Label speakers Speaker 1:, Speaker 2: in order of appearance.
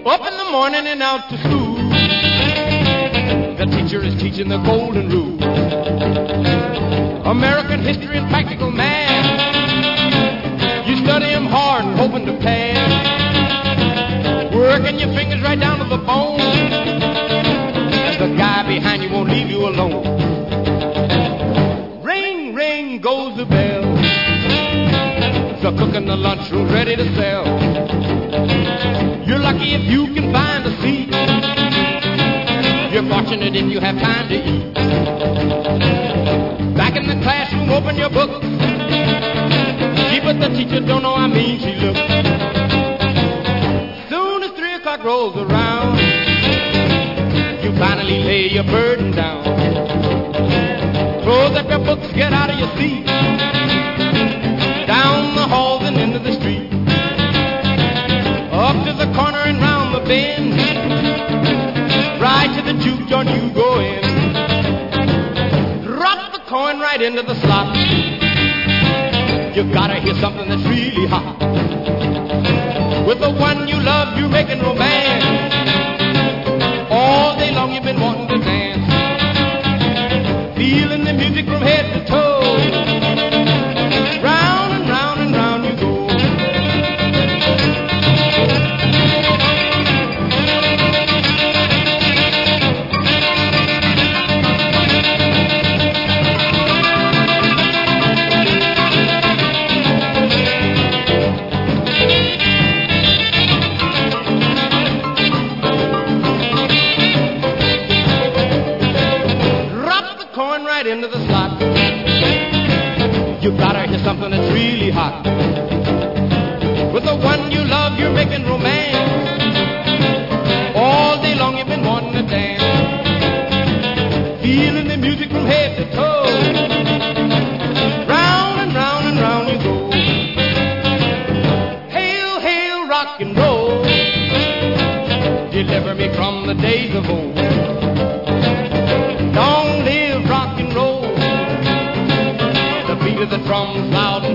Speaker 1: Up in the morning and out to school. The teacher is teaching the golden rule. American history and practical math. You study them hard and hoping to pass. Working your fingers right down to the bone. The guy behind you won't leave you alone. Ring, ring goes the bell. The cook in the lunchroom ready to sell. You're lucky if you can find a seat. You're fortunate if you have time to eat. Back in the classroom, open your book. Gee, but the teacher don't know how mean she looks. Soon as 3 o'clock rolls around, you finally lay your burden down. Close up your books, get out of your seat. Down the halls and into the street. Up to the corner and round the bend. Right to the juke joint you go in. Drop the coin right into the slot. You gotta hear something that's really hot. With the one you love, you're making romance. All day long you've been wanting to dance. Feeling the music from head to toe. Round and round and round you go. Right into the slot. You gotta hear something that's really hot. With the one you love, you're making romance. All day long you've been wanting to dance. Feeling the music from head to toe. Round and round and round you go. Hail, hail, rock and roll. Deliver me from the days of old. Long live rock and roll. The beat of the drums loud